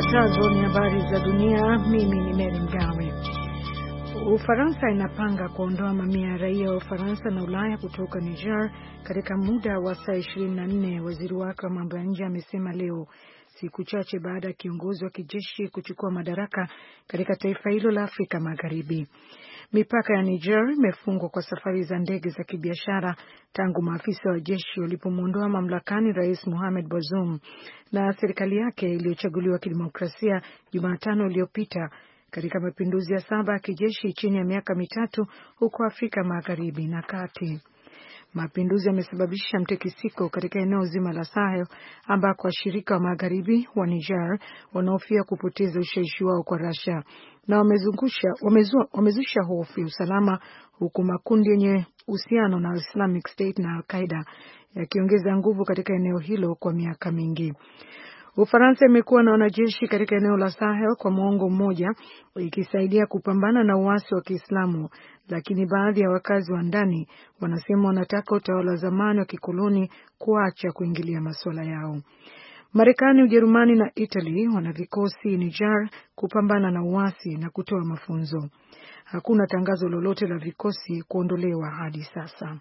Zifuatazo ni habari za dunia. Mimi ni Mary Mgawe. Ufaransa inapanga kuondoa mamia ya raia wa Ufaransa na Ulaya kutoka Niger katika muda wa saa 24, waziri wake wa mambo ya nje amesema leo, siku chache baada ya kiongozi wa kijeshi kuchukua madaraka katika taifa hilo la Afrika Magharibi. Mipaka ya Niger imefungwa kwa safari za ndege za kibiashara tangu maafisa wa jeshi walipomuondoa mamlakani Rais Mohamed Bazoum na serikali yake iliyochaguliwa kidemokrasia Jumatano iliyopita katika mapinduzi ya 7 ya kijeshi chini ya miaka mitatu huko Afrika Magharibi na Kati. Mapinduzi yamesababisha mtekisiko katika eneo zima la Sahel ambako washirika wa magharibi wa Niger wanahofia kupoteza ushawishi wao kwa Russia na wamezusha hofu ya usalama, huku makundi yenye uhusiano na Islamic State na Al-Qaeda yakiongeza nguvu katika eneo hilo kwa miaka mingi. Ufaransa imekuwa na wanajeshi katika eneo la Sahel kwa muongo mmoja ikisaidia kupambana na uasi wa Kiislamu, lakini baadhi ya wakazi wa ndani wanasema wanataka utawala wa zamani wa kikoloni kuacha kuingilia masuala yao. Marekani, Ujerumani na Italy wana vikosi Niger kupambana na uasi na kutoa mafunzo. Hakuna tangazo lolote la vikosi kuondolewa hadi sasa.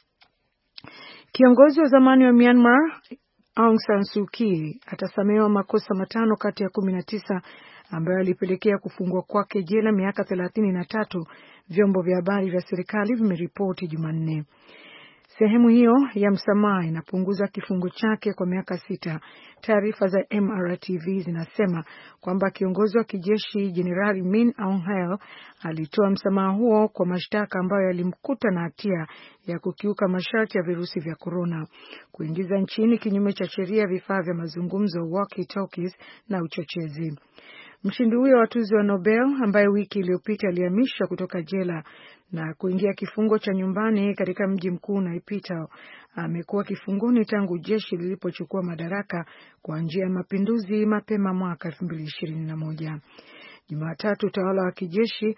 Kiongozi wa zamani wa Myanmar Aung San Suu Kyi atasamehewa makosa 5 kati ya 19 ambayo alipelekea kufungwa kwake jela miaka 33, vyombo vya habari vya serikali vimeripoti Jumanne. Sehemu hiyo ya msamaha inapunguza kifungo chake kwa miaka 6. Taarifa za MRTV zinasema kwamba kiongozi wa kijeshi Jenerali Min Aung Hlaing alitoa msamaha huo kwa mashtaka ambayo yalimkuta na hatia ya kukiuka masharti ya virusi vya korona, kuingiza nchini kinyume cha sheria vifaa vya mazungumzo walkie-talkies na uchochezi. Mshindi huyo wa tuzo wa Nobel ambaye wiki iliyopita alihamishwa kutoka jela na kuingia kifungo cha nyumbani katika mji mkuu Naypyidaw amekuwa kifungoni tangu jeshi lilipochukua madaraka kwa njia ya mapinduzi mapema mwaka 2021. Jumatatu utawala wa kijeshi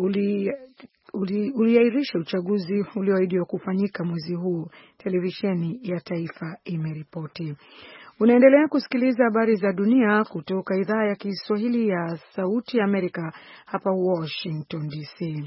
uliahirisha uchaguzi ulioahidiwa kufanyika mwezi huu, televisheni ya taifa imeripoti. Unaendelea kusikiliza habari za dunia kutoka idhaa ya Kiswahili ya Sauti ya Amerika hapa Washington DC.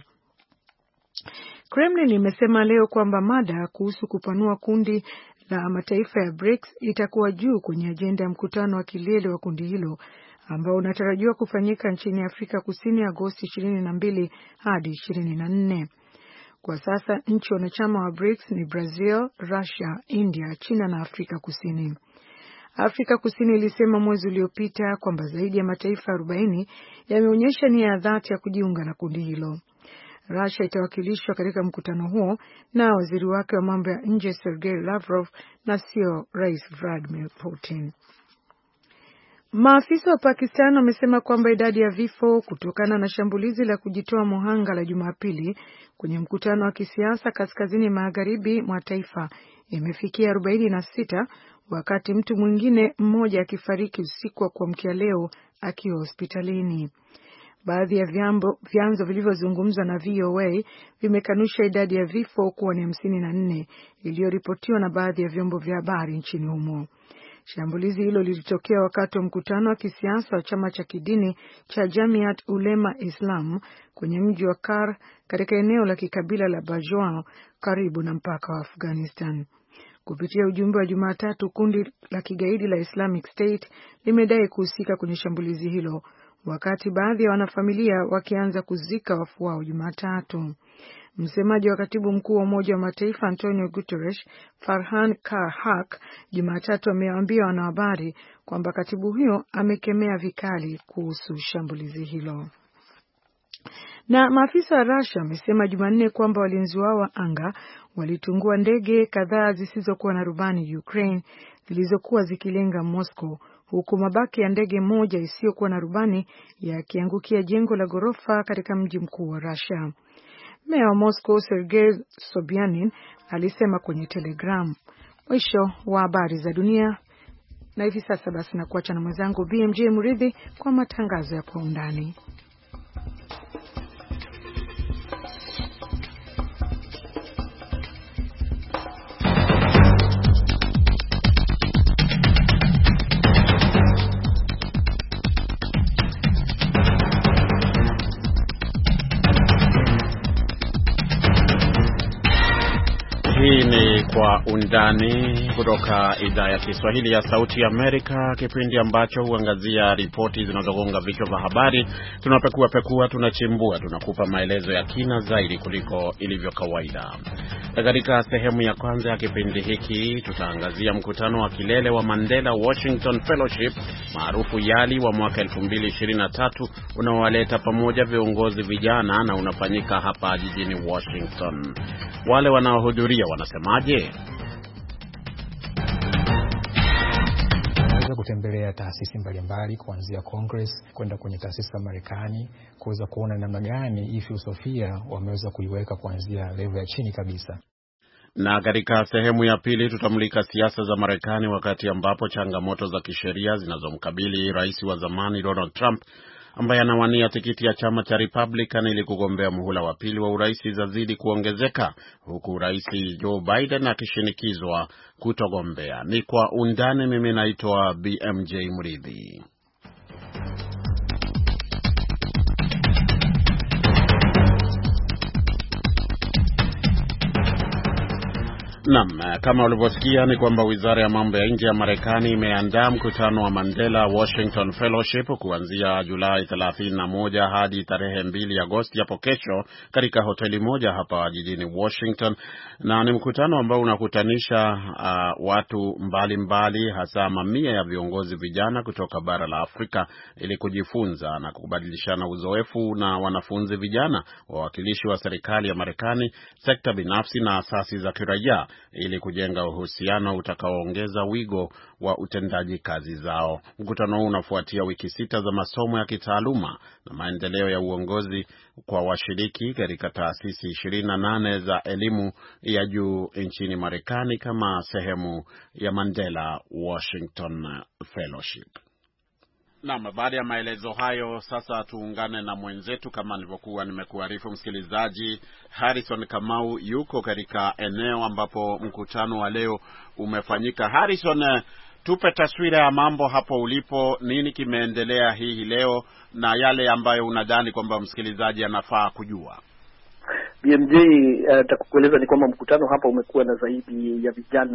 Kremlin imesema leo kwamba mada kuhusu kupanua kundi la mataifa ya BRICS itakuwa juu kwenye ajenda ya mkutano wa kilele wa kundi hilo ambao unatarajiwa kufanyika nchini Afrika Kusini Agosti 22 hadi 24. Kwa sasa nchi wanachama wa BRICS ni Brazil, Russia, India, China na Afrika Kusini. Afrika Kusini ilisema mwezi uliopita kwamba zaidi ya mataifa 40 yameonyesha nia ya dhati ya kujiunga na kundi hilo. Russia itawakilishwa katika mkutano huo na waziri wake wa mambo ya nje Sergei Lavrov na sio Rais Vladimir Putin. Maafisa wa Pakistan wamesema kwamba idadi ya vifo kutokana na shambulizi la kujitoa muhanga la Jumapili kwenye mkutano wa kisiasa kaskazini magharibi mwa taifa imefikia 46, wakati mtu mwingine mmoja akifariki usiku wa kuamkia leo akiwa hospitalini. Baadhi ya vyanzo vilivyozungumza na VOA vimekanusha idadi ya vifo kuwa ni 54 iliyoripotiwa na baadhi ya vyombo vya habari nchini humo. Shambulizi hilo lilitokea wakati wa mkutano wa kisiasa wa chama cha kidini cha Jamiat Ulema Islam kwenye mji wa Kar katika eneo la kikabila la Bajwal karibu na mpaka wa Afghanistan. Kupitia ujumbe wa Jumatatu, kundi la kigaidi la Islamic State limedai kuhusika kwenye shambulizi hilo, wakati baadhi ya wanafamilia wakianza kuzika wafu wao Jumatatu. Msemaji wa katibu mkuu wa Umoja wa Mataifa Antonio Guterres, Farhan Haq, Jumatatu amewaambia wanahabari kwamba katibu huyo amekemea vikali kuhusu shambulizi hilo. Na maafisa wa Russia wamesema Jumanne kwamba walinzi wao wa anga walitungua ndege kadhaa zisizokuwa na rubani Ukraine zilizokuwa zikilenga Moscow, huku mabaki ya ndege moja isiyokuwa na rubani yakiangukia jengo la ghorofa katika mji mkuu wa Russia. Meya wa Moscow Sergei Sobyanin alisema kwenye Telegram. Mwisho wa habari za dunia, na hivi sasa basi na kuacha na mwenzangu BMJ Muridhi kwa matangazo ya kwa undani. Hii ni Kwa Undani kutoka idhaa ya Kiswahili ya Sauti ya Amerika, kipindi ambacho huangazia ripoti zinazogonga vichwa vya habari. Tunapekua, tunachimbua, tunakupa maelezo ya kina zaidi kuliko ilivyo kawaida. Katika sehemu ya kwanza ya kipindi hiki tutaangazia mkutano wa kilele wa Mandela Washington Fellowship maarufu YALI wa mwaka 2023 unaowaleta pamoja viongozi vijana na unafanyika hapa jijini Washington. Wale wanaohudhuria wanasemaje? Tunaweza kutembelea taasisi mbalimbali kuanzia Congress kwenda kwenye taasisi za Marekani kuweza kuona namna gani hii filosofia wameweza kuiweka kuanzia level ya chini kabisa. Na katika sehemu ya pili tutamulika siasa za Marekani wakati ambapo changamoto za kisheria zinazomkabili rais wa zamani Donald Trump ambaye anawania tikiti ya chama cha Republican ili kugombea muhula wa pili wa urais zazidi kuongezeka, huku rais Joe Biden akishinikizwa kutogombea. Ni Kwa Undani. Mimi naitwa BMJ Mridhi. Naam, kama ulivyosikia ni kwamba Wizara ya Mambo ya Nje ya Marekani imeandaa mkutano wa Mandela Washington Fellowship kuanzia Julai 31 hadi tarehe 2 Agosti hapo kesho katika hoteli moja hapa jijini Washington, na ni mkutano ambao unakutanisha watu mbalimbali, hasa mamia ya viongozi vijana kutoka bara la Afrika ili kujifunza na kubadilishana uzoefu na wanafunzi vijana, wawakilishi wa serikali ya Marekani, sekta binafsi na asasi za kiraia ili kujenga uhusiano utakaoongeza wigo wa utendaji kazi zao. Mkutano huu unafuatia wiki 6 za masomo ya kitaaluma na maendeleo ya uongozi kwa washiriki katika taasisi 28 za elimu ya juu nchini Marekani kama sehemu ya Mandela Washington Fellowship. Naam, baada ya maelezo hayo sasa tuungane na mwenzetu kama nilivyokuwa nimekuarifu msikilizaji. Harrison Kamau yuko katika eneo ambapo mkutano wa leo umefanyika. Harrison, tupe taswira ya mambo hapo ulipo, nini kimeendelea hii leo na yale ambayo unadhani kwamba msikilizaji anafaa kujua. BMJ, takukueleza ni kwamba mkutano hapa umekuwa na zaidi ya vijana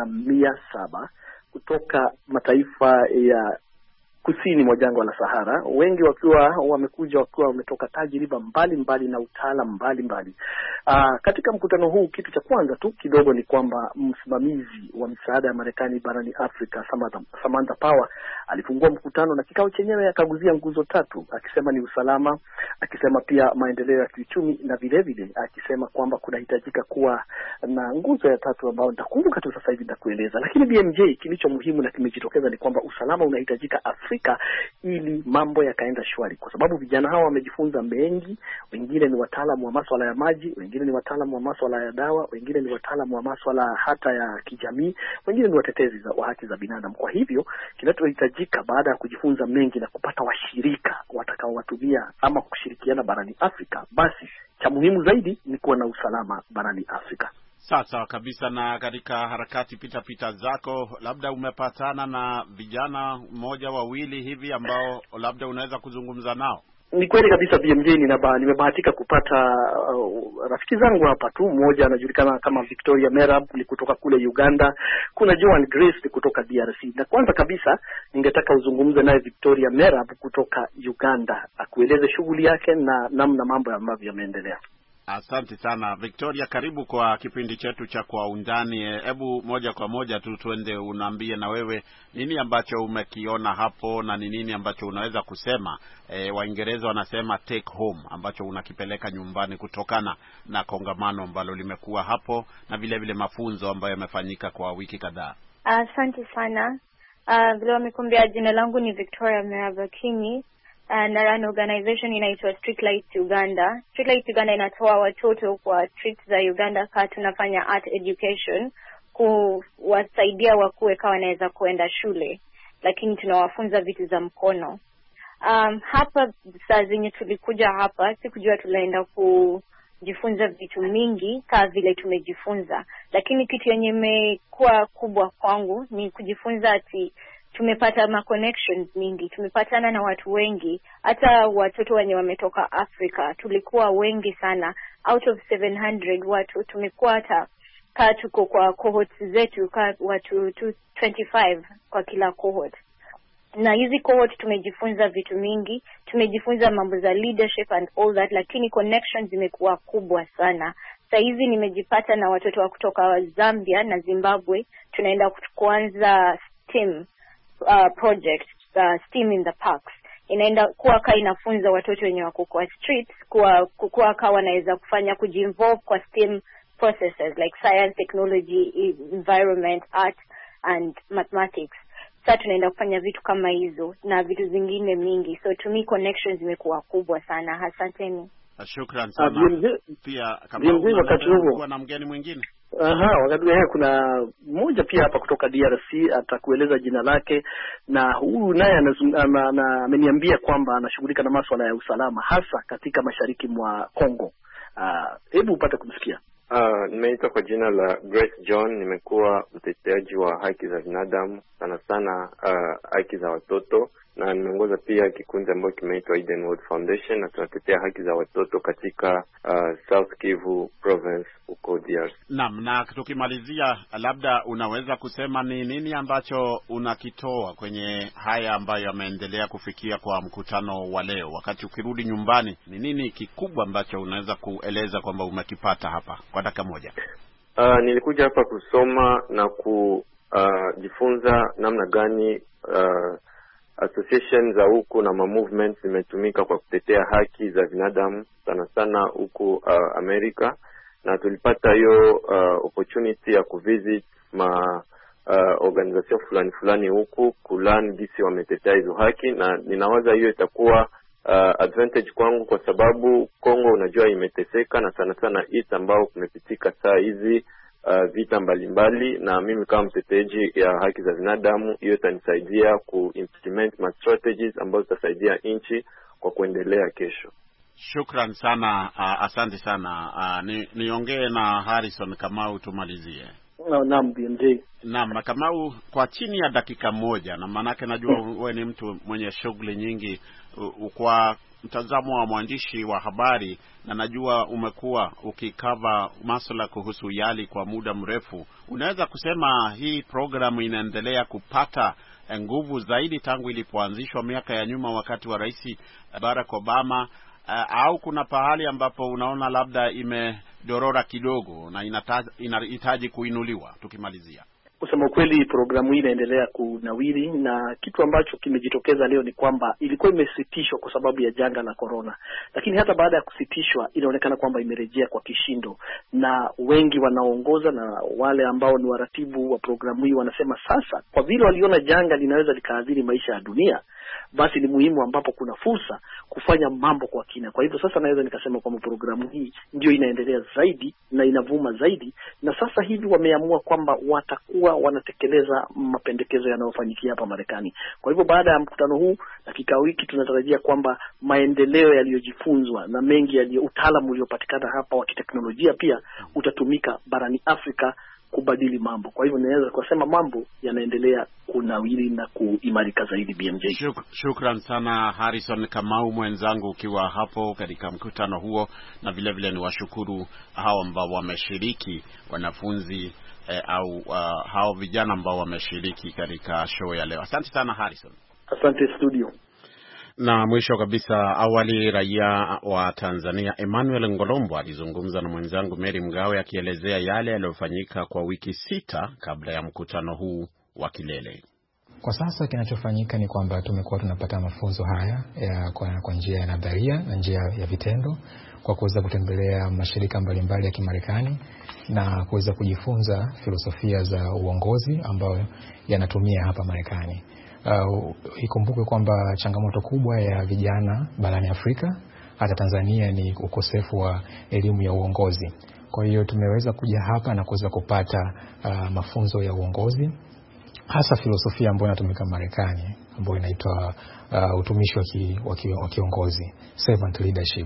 700 kutoka mataifa ya kusini mwa jangwa la Sahara, wengi wakiwa wametoka tajriba mbalimbali na utaalamu mbalimbali. Katika mkutano huu kitu cha kwanza tu kidogo ni kwamba msimamizi wa misaada ya Marekani barani Afrika Samantha Power alifungua mkutano na kikao chenyewe akaguzia nguzo 3, akisema ni usalama, akisema pia maendeleo ya kiuchumi na vile vile akisema kwamba kunahitajika kuwa na nguzo ya 3 ambayo nitakumbuka tu sasa hivi nitakueleza. Lakini BMJ, kilicho muhimu na kimejitokeza ni kwamba usalama unahitajika Afrika ili mambo yakaenda shwari, kwa sababu vijana hawa wamejifunza mengi. Wengine ni wataalamu wa masuala ya maji, wengine ni wataalamu wa masuala ya dawa, wengine ni wataalamu wa masuala hata ya kijamii, wengine ni watetezi wa haki za binadamu. Kwa hivyo kinachohitajika baada ya kujifunza mengi na kupata washirika watakaowatumia ama kushirikiana barani Afrika, basi cha muhimu zaidi ni kuwa na usalama barani Afrika. Sasa kabisa. Na katika harakati pita zako, labda umepatana na vijana mmoja wawili hivi ambao labda unaweza kuzungumza nao? Ni kweli kabisa BMJ, nimebahatika kupata rafiki zangu hapa tu. Mmoja anajulikana kama Victoria Merab kutoka kule Uganda, kuna Joan Grace kutoka DRC. Na kwanza kabisa ningetaka uzungumze naye Victoria Merab kutoka Uganda, akueleze shughuli yake na namna mambo ambavyo yameendelea. Asante sana Victoria, karibu kwa kipindi chetu cha Kwa Undani. Hebu moja kwa moja tu tuende, unaambie na wewe nini ambacho umekiona hapo na ni nini ambacho unaweza kusema, Waingereza wanasema take home, ambacho unakipeleka nyumbani kutokana na kongamano ambalo limekuwa hapo na vile vile mafunzo ambayo yamefanyika kwa wiki kadhaa. Asante sana. Vile wamekuambia, jina langu ni Victoria Merabakini. Na run organization inaitwa Streetlights Uganda. Streetlights Uganda inatoa watoto kwa streets za Uganda kwa tunafanya art education, kuwasaidia wakuwe kama wanaweza kuenda shule, lakini tunawafunza vitu za mkono. Hapa saa zenye tulikuja hapa sikujua tunaenda kujifunza vitu mingi kama vile tumejifunza, lakini kitu yenye imekuwa kubwa kwangu ni kujifunza ati tumepata ma connections mingi, tumepatana na watu wengi, hata watoto wenye wametoka Afrika tulikuwa wengi sana. Out of 700 watu tumekuwa hata tuko kwa cohorts zetu watu 225 kwa kila cohort. Na hizi cohort tumejifunza vitu mingi, tumejifunza mambo za leadership and all that, lakini connections zimekuwa kubwa sana. Sasa hizi nimejipata na watoto wa kutoka Zambia na Zimbabwe, tunaenda kuanza STEM project, STEM in the parks. Inaenda kuwa inafunza watoto wenye wako kwa streets kuwa wanaweza kufanya kujiinvolve kwa STEM processes like science, technology, environment, art and mathematics. Sasa tunaenda kufanya vitu kama hizo na vitu zingine mingi. So to me connections zimekuwa kubwa sana. Asanteni. Shukran sana. Pia kama unakuwa na mgeni mwingine. Wakati kuna mmoja pia hapa kutoka DRC atakueleza jina lake, na huyu naye ameniambia kwamba anashughulika na masuala ya usalama hasa katika mashariki mwa Kongo. Hebu upate kumsikia. Nimeitwa kwa jina la Grace John. Nimekuwa mteteaji wa haki za binadamu, sana sana haki za watoto, na nimeongoza pia kikundi ambacho kimeitwa Edenwood Foundation, na tunatetea haki za watoto katika South Kivu province huko DRC. Naam, na tukimalizia, labda unaweza kusema ni nini ambacho unakitoa kwenye haya ambayo yameendelea kufikia kwa mkutano wa leo? Wakati ukirudi nyumbani, ni nini kikubwa ambacho unaweza kueleza kwamba umekipata hapa kwa dakika moja? Nilikuja hapa kusoma na kujifunza namna gani association za huku na movements zimetumika kwa kutetea haki za binadamu sana sana huku Amerika, na tulipata hiyo opportunity ya kuvisit organization fulani huku kulearn jinsi wametetea hizo haki, na ninawaza hiyo itakuwa advantage kwangu kwa sababu Kongo unajua imeteseka, na sana sana East ambao kumepitika saa hizi vita mbalimbali, na mimi kama mteteji ya haki za binadamu hiyo itanisaidia kuimplement strategies ambazo zitasaidia nchi kwa kuendelea kesho. Shukran sana, asante sana. Niongee na Harrison Kamau tumalizie. Naam, BMJ. Naam, Kamau, kwa chini ya dakika moja, na maanake najua wewe ni mtu mwenye shughuli nyingi, kwa mtazamo wa mwandishi wa habari, na najua umekuwa ukikava masuala kuhusu YALI kwa muda mrefu, unaweza kusema hii programu inaendelea kupata nguvu zaidi tangu ilipoanzishwa miaka ya nyuma wakati wa Rais Barack Obama, au kuna pahali ambapo unaona labda imedorora kidogo na inahitaji kuinuliwa? Tukimalizia, kusema kweli programu hii inaendelea kunawiri, na kitu ambacho kimejitokeza leo ni kwamba ilikuwa imesitishwa kwa sababu ya janga la corona, lakini hata baada ya kusitishwa inaonekana kwamba imerejea kwa kishindo, na wengi wanaoongoza na wale ambao ni waratibu wa programu hii wanasema sasa kwa vile waliona janga linaweza likaathiri maisha ya dunia, basi ni muhimu ambapo kuna fursa kufanya mambo kwa kina. Kwa hivyo sasa naweza nikasema kwamba programu hii ndio inaendelea zaidi na inavuma zaidi, na sasa hivi wameamua kwamba watakuwa wanatekeleza mapendekezo yanayofanyikia hapa Marekani. Kwa hivyo baada ya mkutano huu na kikao hiki tunatarajia kwamba maendeleo yaliyojifunzwa na mengi ya utaalamu uliopatikana hapa wa kiteknolojia pia utatumika barani Afrika kubadili mambo. Kwa hivyo naweza kusema mambo yanaendelea kunawiri na kuimarika zaidi, BMJ. Shukran sana Harrison Kamau mwenzangu ukiwa hapo katika mkutano huo, na vile vile ni washukuru hao ambao wameshiriki, wanafunzi au hao vijana ambao wameshiriki katika show ya leo. Asante sana Harrison. Asante studio. Na mwisho kabisa, awali raia wa Tanzania Emmanuel Ngolombo alizungumza na mwenzangu Mary Mgawe akielezea yale yaliyofanyika kwa wiki 6 kabla ya mkutano huu wa kilele. Kwa sasa kinachofanyika ni kwamba tumekuwa tunapata mafunzo haya kwa njia ya nadharia na njia ya vitendo, kwa kuweza kutembelea mashirika mbalimbali ya Kimarekani na kuweza kujifunza filosofia za uongozi ambayo yanatumia hapa Marekani. Ikumbuke kwamba changamoto kubwa ya vijana barani Afrika hata Tanzania ni ukosefu wa elimu ya uongozi. Kwa hiyo tumeweza kuja hapa na kuweza kupata mafunzo ya uongozi, hasa filosofia ambayo inatumika Marekani ambayo inaitwa utumishi wa kiongozi, servant leadership.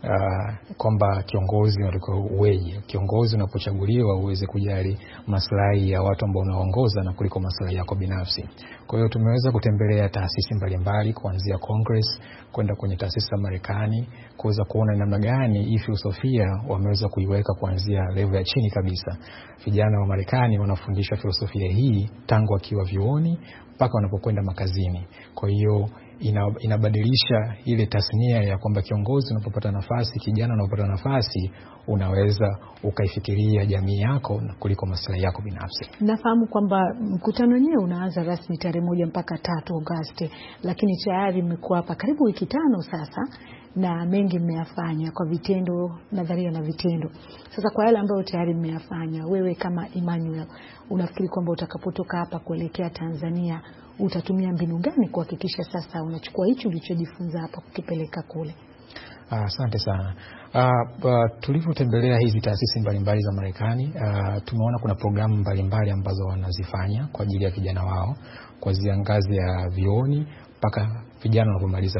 kwamba kiongozi unatakiwa uweje, kiongozi unapochaguliwa uweze kujali maslahi ya watu ambao unaongoza na kuliko maslahi yako binafsi. Kwa hiyo tumeweza kutembelea taasisi mbalimbali kuanzia Congress kwenda kwenye taasisi za Marekani kuweza kuona namna gani hii filosofia wameweza kuiweka kuanzia level ya chini kabisa. Vijana wa Marekani wanafundishwa filosofia hii tangu wakiwa vyuoni mpaka wanapokwenda makazini. Kwa hiyo inabadilisha ile tasnia ya kwamba kiongozi unapopata nafasi, kijana unapopata nafasi, unaweza ukaifikiria jamii yako kuliko maslahi yako binafsi. Nafahamu kwamba mkutano wenyewe unaanza rasmi tarehe 1 mpaka 3 Agosti, lakini tayari mmekuwa hapa karibu wiki 5 sasa na mengi mmeyafanya kwa vitendo, nadharia na vitendo. Sasa kwa yale ambayo tayari mmeyafanya, wewe kama Emmanuel, unafikiri kwamba utakapotoka hapa kuelekea Tanzania utatumia mbinu gani kuhakikisha sasa unachukua hicho ulichojifunza hapa kukipeleka kule? Asante sana. Tulipotembelea hizi taasisi mbalimbali za Marekani, tumeona kuna programu mbalimbali ambazo wanazifanya kwa ajili ya vijana wao, kuanzia ngazi ya vioni mpaka vijana wanapomaliza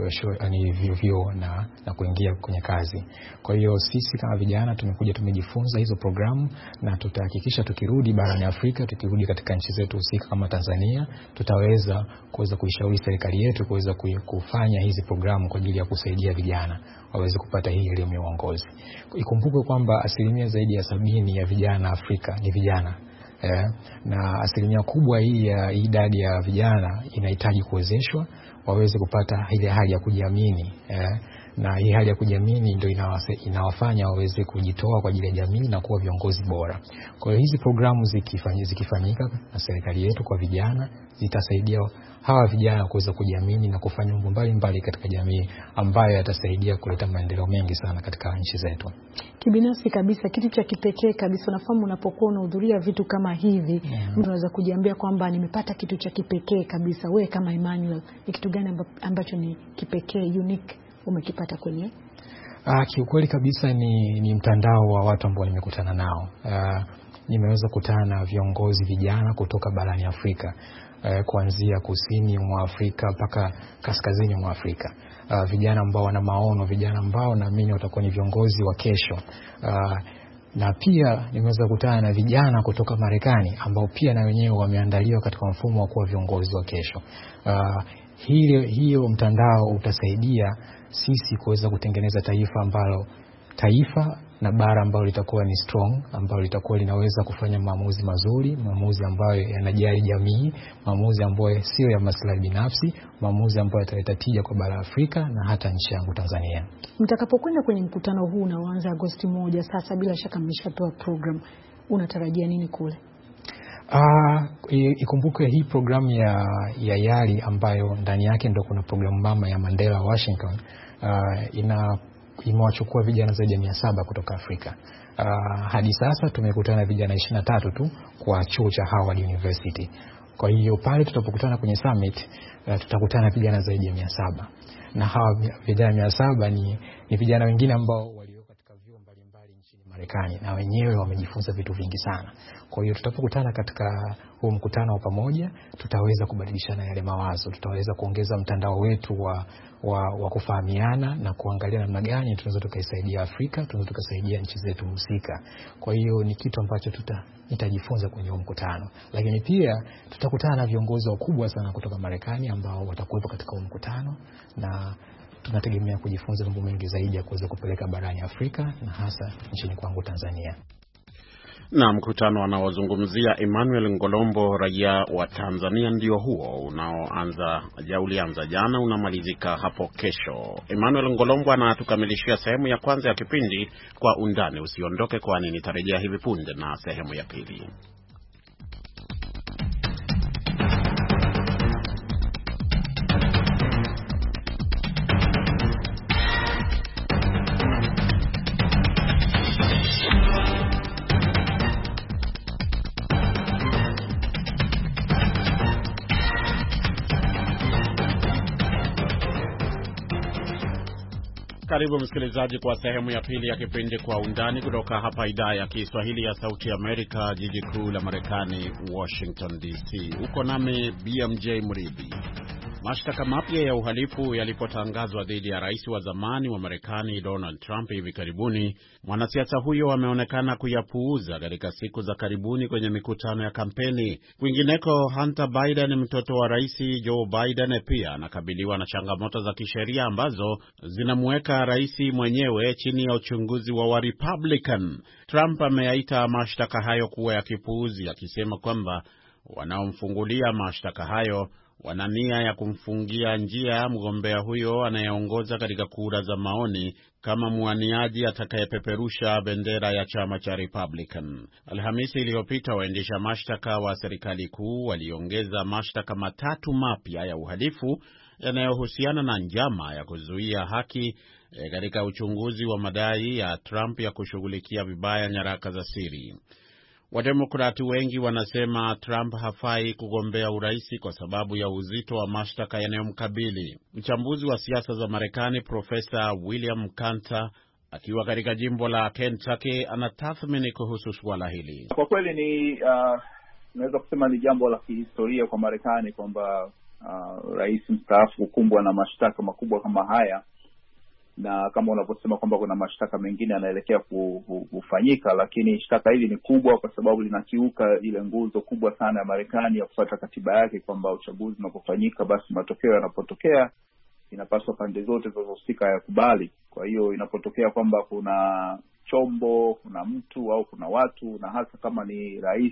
vyuo na kuingia kwenye kazi. Kwa hiyo sisi kama vijana tumekuja tumejifunza hizo programu, na tutahakikisha tukirudi barani Afrika, tukirudi katika nchi zetu husika kama Tanzania, tutaweza kuishauri serikali yetu kuweza kufanya hizi programu kwa ajili ya kusaidia vijana waweze kupata hii elimu ya uongozi. Ikumbuke kwamba asilimia zaidi ya 70 ya vijana Afrika ni vijana. Na asilimia kubwa hii ya idadi ya vijana inahitaji kuwezeshwa waweze kupata ile hali ya kujiamini, na hii hali ya kujiamini ndio inawafanya waweze kujitoa kwa ajili ya jamii na kuwa viongozi bora. Kwa hiyo hizi programu zikifanyika na serikali yetu kwa vijana, zitasaidia hawa vijana kuweza kujiamini na kufanya mambo mbalimbali katika jamii ambayo yatasaidia kuleta maendeleo mengi sana katika nchi zetu. Kibinafsi kabisa, kitu cha kipekee kabisa, unafahamu unapokuwa unahudhuria vitu kama hivi, mtu anaweza kujiambia kwamba nimepata kitu cha kipekee kabisa. Wewe kama Emmanuel, ni kitu gani ambacho ni kipekee, unique, umekipata kwenye? Kiukweli kabisa ni mtandao wa watu ambao nimekutana nao. Nimeweza kukutana na viongozi vijana kutoka barani Afrika, kuanzia kusini mwa Afrika mpaka kaskazini mwa Afrika. Vijana ambao wana maono, vijana ambao naamini watakuwa ni viongozi wa kesho. Na pia nimeweza kukutana na vijana kutoka Marekani ambao pia na wenyewe wameandaliwa katika mfumo wa kuwa viongozi wa kesho. Hiyo mtandao utasaidia sisi kuweza kutengeneza taifa na bara ambalo litakuwa ni strong, ambalo litakuwa linaweza kufanya maamuzi mazuri, maamuzi ambayo yanajali jamii, maamuzi ambayo sio ya maslahi binafsi, maamuzi ambayo yataleta tija kwa bara Afrika na hata nchi yangu Tanzania. Mtakapokwenda kwenye mkutano huu unaoanza Agosti 1, sasa bila shaka mmeshatoa program, unatarajia nini kule? Ikumbuke hii programu ya YALI ambayo ndani yake ndio kuna programu mama ya Mandela Washington, imewachukua vijana zaidi ya 700 kutoka Afrika. Hadi sasa tumekutana na vijana 23 tu kwa chuo cha Howard University. Kwa hiyo pale tutapokutana kwenye summit, tutakutana na vijana zaidi ya 700. Na hawa vijana 700 ni vijana wengine ambao walio katika vyuo mbalimbali nchini Marekani, na wenyewe wamejifunza vitu vingi sana. Kwa hiyo tutapokutana katika huu mkutano wa pamoja, tutaweza kubadilishana yale mawazo, tutaweza kuongeza mtandao wetu wa kufahamiana na kuangalia namna gani tunaweza tukaisaidia Afrika, tunaweza tukasaidia nchi zetu husika. Kwa hiyo ni kitu ambacho nitajifunza kwenye huu mkutano. Lakini pia tutakutana na viongozi wakubwa sana kutoka Marekani ambao watakuwepo katika huu mkutano, na tunategemea kujifunza mambo mengi zaidi ya kuweza kupeleka barani Afrika na hasa nchini kwangu Tanzania. Na mkutano anaozungumzia Emmanuel Ngolombo, raia wa Tanzania, ndio huo ulianza jana, unamalizika hapo kesho. Emmanuel Ngolombo anatukamilishia sehemu ya kwanza ya kipindi Kwa Undani. Usiondoke, kwani nitarejea hivi punde na sehemu ya pili. Karibu msikilizaji kwa sehemu ya pili ya kipindi Kwa Undani kutoka hapa idhaa ya Kiswahili ya Sauti ya Amerika, jiji kuu la Marekani, Washington DC. Uko nami BMJ Mridhi. Mashtaka mapya ya uhalifu yalipotangazwa dhidi ya rais wa zamani wa Marekani Donald Trump hivi karibuni, mwanasiasa huyo ameonekana kuyapuuza katika siku za karibuni kwenye mikutano ya kampeni. Kwingineko, Hunter Biden, mtoto wa rais Joe Biden, pia anakabiliwa na changamoto za kisheria ambazo zinamweka rais mwenyewe chini ya uchunguzi wa Republican. Trump ameyaita mashtaka hayo kuwa ya kipuuzi, akisema kwamba wanaomfungulia mashtaka hayo wana nia ya kumfungia njia mgombea huyo anayeongoza katika kura za maoni kama mwaniaji atakayepeperusha bendera ya chama cha Republican. Alhamisi iliyopita, waendesha mashtaka wa serikali kuu waliongeza mashtaka matatu mapya ya uhalifu yanayohusiana na njama ya kuzuia haki katika uchunguzi wa madai ya Trump ya kushughulikia vibaya nyaraka za siri. Wademokrati wengi wanasema Trump hafai kugombea uraisi kwa sababu ya uzito wa mashtaka yanayomkabili. Mchambuzi wa siasa za Marekani Profesa William Kanter akiwa katika jimbo la Kentucky anatathmini kuhusu suala hili. Kwa kweli naweza kusema ni jambo la kihistoria kwa Marekani kwamba rais mstaafu kukumbwa na mashtaka makubwa kama haya, na kama unavyosema kwamba kuna mashtaka mengine yanaelekea kufanyika, lakini shtaka hili ni kubwa kwa sababu linakiuka ile nguzo kubwa sana ya Marekani ya kufuata katiba yake kwamba uchaguzi unapofanyika, basi matokeo yanapotokea inapaswa pande zote zinazohusika yakubali. Kwa hiyo inapotokea kwamba kuna chombo, kuna mtu au kuna watu, na hasa kama ni rais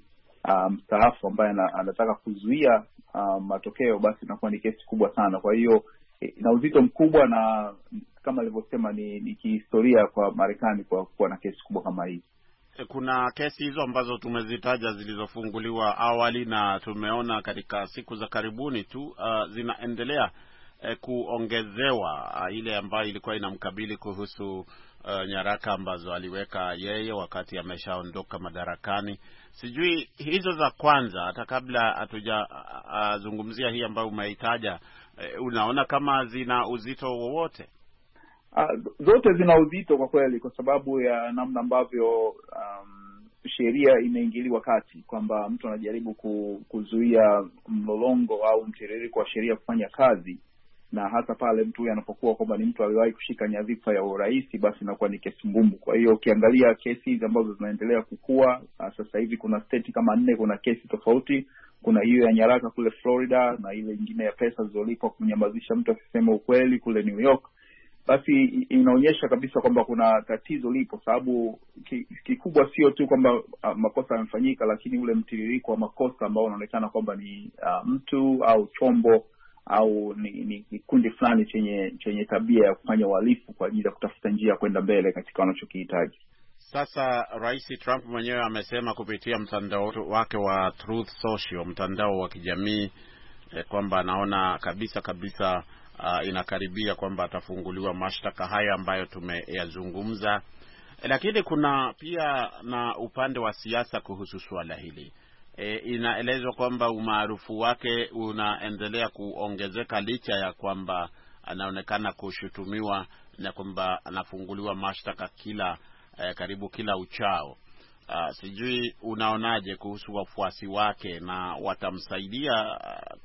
mstaafu ambaye anataka kuzuia matokeo, basi inakuwa ni kesi kubwa sana. Kwa hiyo ina uzito mkubwa, na kama alivyosema ni kihistoria kwa Marekani kwa kuwa na kesi kubwa kama hii. Kuna kesi hizo ambazo tumezitaja zilizofunguliwa awali na tumeona katika siku za karibuni tu zinaendelea kuongezewa ile ambayo ilikuwa inamkabili kuhusu nyaraka ambazo aliweka yeye wakati ameshaondoka madarakani. Sijui hizo za kwanza, hata kabla hatujazungumzia hii ambayo umeitaja, unaona kama zina uzito wowote? Zote zina uzito kwa kweli, kwa sababu ya namna ambavyo sheria imeingiliwa kati, kwamba mtu anajaribu kuzuia mlolongo au mtiririko wa sheria kufanya kazi, na hasa pale mtu huyu anapokuwa kwamba ni mtu aliwahi kushika nyadhifa ya urais, basi inakuwa ni kesi ngumu. Kwa hiyo ukiangalia kesi hizi ambazo zinaendelea kukua sasa hivi, kuna state kama 4 kuna kesi tofauti. Kuna hiyo ya nyaraka kule Florida, na ile nyingine ya pesa zilizolipwa kunyamazisha mtu akisema ukweli kule New York. Basi inaonyesha kabisa kwamba kuna tatizo lipo, sababu kikubwa sio tu kwamba makosa yamefanyika, lakini ule mtiririko wa makosa ambao unaonekana kwamba ni mtu au chombo au ni kikundi fulani chenye tabia ya kufanya uhalifu kwa ajili ya kutafuta njia kwenda mbele katika wanachokihitaji. Sasa Rais Trump mwenyewe amesema kupitia mtandao wake wa Truth Social, mtandao wa kijamii, kwamba anaona kabisa inakaribia kwamba atafunguliwa mashtaka haya ambayo tumeyazungumza. Lakini kuna pia na upande wa siasa kuhusu swala hili. Inaelezwa kwamba umaarufu wake unaendelea kuongezeka licha ya kwamba anaonekana kushutumiwa na kwamba anafunguliwa mashtaka karibu kila uchao. Sijui unaonaje kuhusu wafuasi wake, na watamsaidia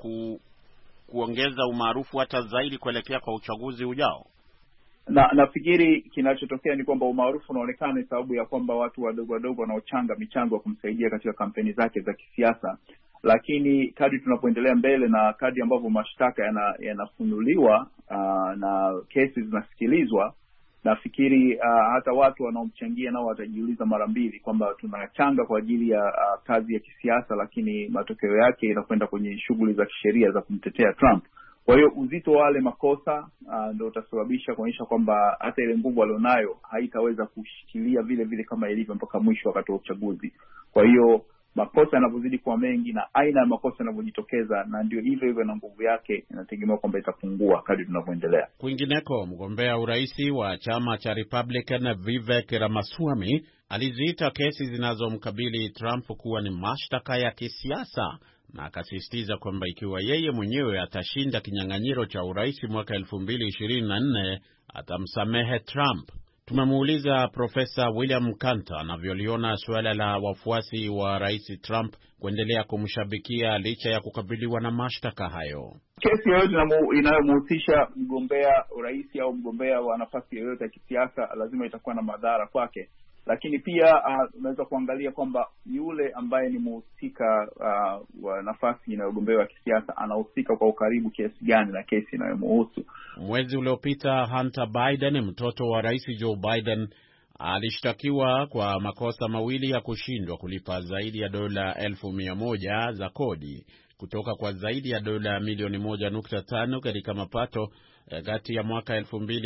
kuongeza umaarufu hata zaidi kuelekea kwa uchaguzi ujao? Nafikiri kinachotokea ni kwamba umaarufu unaonekana sababu ya kwamba watu wadogo wanaochanga michango ya kumsaidia katika kampeni zake za kisiasa. Lakini kadri tunapoendelea mbele na kadri ambavyo mashtaka yanafunuliwa na kesi zinasikilizwa, nafikiri hata watu wanaomchangia nao watajiuliza mara mbili kwamba tunachanga kwa ajili ya kazi ya kisiasa, lakini matokeo yake inakwenda kwenye shughuli za kisheria za kumtetea Trump. Kwa hiyo uzito wa wale makosa ndio utasababisha kuonyesha kwamba hata ile nguvu alionayo haitaweza kushikilia vile kama ilivyo mpaka mwisho wakati wa uchaguzi. Kwa hiyo makosa yanapozidi kuwa mengi na aina ya makosa yanavyojitokeza, na ndio hivyo na nguvu yake inategemea kwamba itapungua kadri tunavyoendelea. Kwingineko, mgombea uraisi wa chama cha Republican Vivek Ramaswamy aliziita kesi zinazomkabili Trump kuwa ni mashtaka ya kisiasa, na akasisitiza kwamba ikiwa yeye mwenyewe atashinda kinyang'anyiro cha urais mwaka 2024 atamsamehe Trump. Tumemuuliza Profesa William Mkanta anavyoliona suala la wafuasi wa Rais Trump kuendelea kumshabikia licha ya kukabiliwa na mashtaka hayo. Kesi yoyote inayomhusisha mgombea urais au mgombea wa nafasi yoyote ya kisiasa lazima itakuwa na madhara kwake. Lakini pia unaweza kuangalia kwamba yule ambaye ni mhusika wa nafasi inayogombewa kisiasa anahusika kwa ukaribu kiasi gani na kesi inayomhusu. Mwezi uliopita Hunter Biden, mtoto wa Rais Joe Biden, alishtakiwa kwa makosa mawili ya kushindwa kulipa zaidi ya dola 1,100 za kodi kutoka kwa zaidi ya dola milioni 1.5 katika mapato kati ya mwaka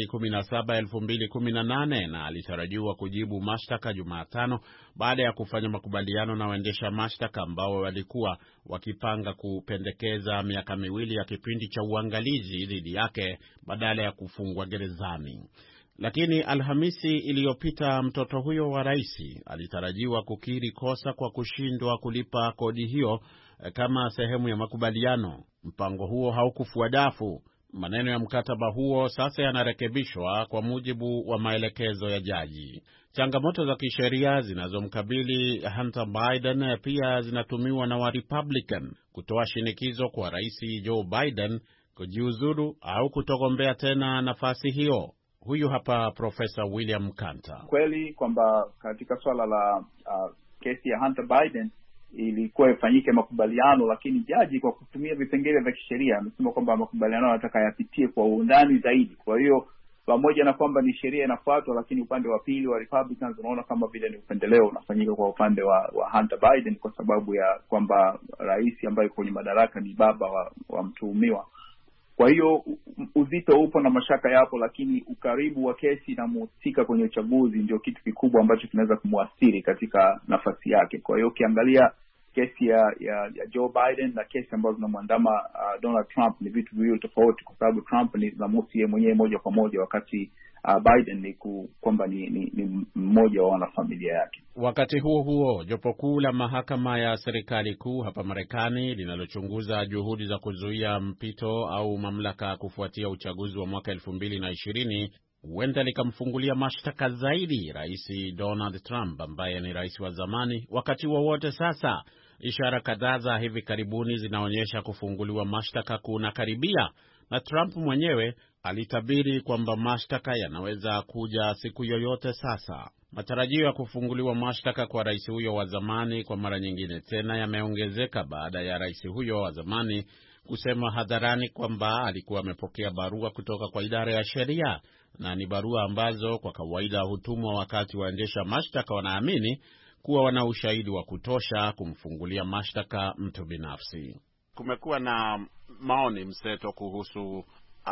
2017-2018, na alitarajiwa kujibu mashtaka Jumatano baada ya kufanya makubaliano na waendesha mashtaka ambao walikuwa wakipanga kupendekeza miaka miwili ya kipindi cha uangalizi dhidi yake badala ya kufungwa gerezani. Lakini Alhamisi iliyopita mtoto huyo wa rais alitarajiwa kukiri kosa kwa kushindwa kulipa kodi hiyo kama sehemu ya makubaliano. Mpango huo haukufua dafu. Maneno ya mkataba huo sasa yanarekebishwa kwa mujibu wa maelekezo ya jaji. Changamoto za kisheria zinazomkabili Hunter Biden pia zinatumiwa na wa Republican kutoa shinikizo kwa Rais Joe Biden kujiuzuru au kutogombea tena nafasi hiyo. Huyu hapa Profesa William Mkanta. Kweli kwamba katika swala la kesi ya Hunter Biden ilikuwa ifanyike makubaliano, lakini jaji kwa kutumia vipengele vya kisheria amesema kwamba makubaliano yanataka yapitie kwa undani zaidi. Kwa hiyo pamoja na kwamba ni sheria inafuatwa, lakini upande wa pili wa Republicans unaona kama vile ni upendeleo unafanyika kwa upande wa Hunter Biden, kwa sababu ya kwamba rais ambaye kwenye madaraka ni baba wa mtuhumiwa. Kwa hiyo uzito upo na mashaka yapo, lakini ukaribu wa kesi na mhusika kwenye uchaguzi ndio kitu kikubwa ambacho kinaweza kumuathiri katika nafasi yake. Kwa hiyo ukiangalia kesi ya Joe Biden na kesi ambazo zinamwandama Donald Trump ni vitu viwili tofauti, kwa sababu Trump ni zinamhusu yeye mwenyewe moja kwa moja, wakati Biden ni kwamba ni mmoja wa wanafamilia yake. Wakati huo huo, jopo kuu la mahakama ya serikali kuu hapa Marekani linalochunguza juhudi za kuzuia mpito au mamlaka kufuatia uchaguzi wa mwaka 2020 huenda likamfungulia mashtaka zaidi Rais Donald Trump ambaye ni rais wa zamani wakati wowote sasa. Ishara kadhaa za hivi karibuni zinaonyesha kufunguliwa mashtaka kunakaribia, na Trump mwenyewe alitabiri kwamba mashtaka yanaweza kuja siku yoyote sasa. Matarajio ya kufunguliwa mashtaka kwa rais huyo wa zamani kwa mara nyingine tena yameongezeka baada ya rais huyo wa zamani kusema hadharani kwamba alikuwa amepokea barua kutoka kwa idara ya sheria, na ni barua ambazo kwa kawaida hutumwa wakati waendesha mashtaka wanaamini kuwa wana ushahidi wa kutosha kumfungulia mashtaka mtu binafsi. Kumekuwa na maoni mseto kuhusu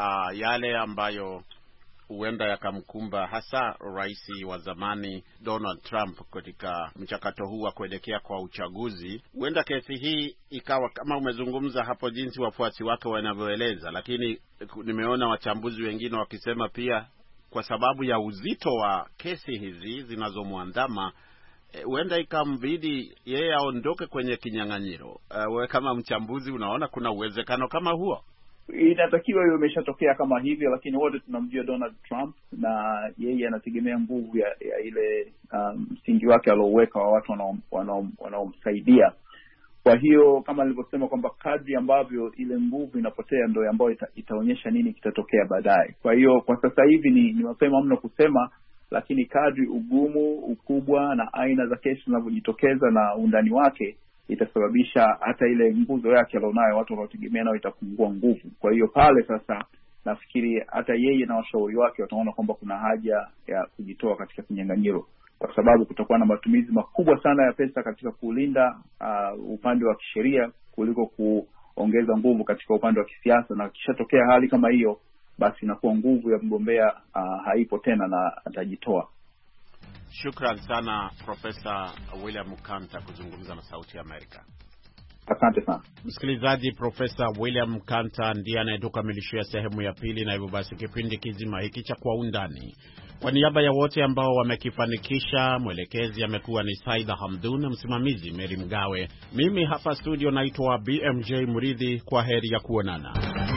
yale ambayo huenda yakamkumba hasa rais wa zamani Donald Trump katika mchakato huu wa kuelekea kwa uchaguzi. Huenda kesi hii ikawa kama umezungumza hapo, jinsi wafuasi wake wanavyoeleza, lakini nimeona wachambuzi wengine wakisema pia kwa sababu ya uzito wa kesi hizi zinazomwandama huenda ikambidi yeye aondoke kwenye kinyang'anyiro. Wewe kama mchambuzi unaona kuna uwezekano kama huo? Inatakiwa hiyo imeshatokea kama hivyo, lakini wote tunamjua Donald Trump na yeye anategemea nguvu ya ile msingi wake alioweka wa watu wanaomsaidia. Kwa hiyo kama nilivyosema kwamba kadri ambavyo ile nguvu inapotea ndio ambayo itaonyesha nini kitatokea baadaye. Kwa hiyo kwa sasa hivi ni mapema mno kusema, lakini kadri ugumu, ukubwa na aina za kesi zinavyojitokeza na undani wake itasababisha hata ile nguzo yake alionayo watu wanaotegemea nayo itapungua nguvu. Kwa hiyo pale sasa nafikiri hata yeye na washauri wake wataona kwamba kuna haja ya kujitoa katika kinyang'anyiro, kwa sababu kutakuwa na matumizi makubwa sana ya pesa katika kulinda upande wa kisheria kuliko kuongeza nguvu katika upande wa kisiasa, na kishatokea hali kama hiyo basi inakuwa nguvu ya mgombea haipo tena na atajitoa. Shukran sana Profesa William Mkanta kuzungumza na Sauti ya Amerika. Asante sana. Msikilizaji, Profesa William Mkanta ndiye anayetukamilishia sehemu ya pili, na hivyo basi kipindi kizima hiki cha Kwa Undani, kwa niaba ya wote ambao wamekifanikisha, mwelekezi amekuwa ni Saida Hamdun, msimamizi Mary Mgawe, mimi hapa studio naitwa BMJ Muridhi. Kwa heri ya kuonana.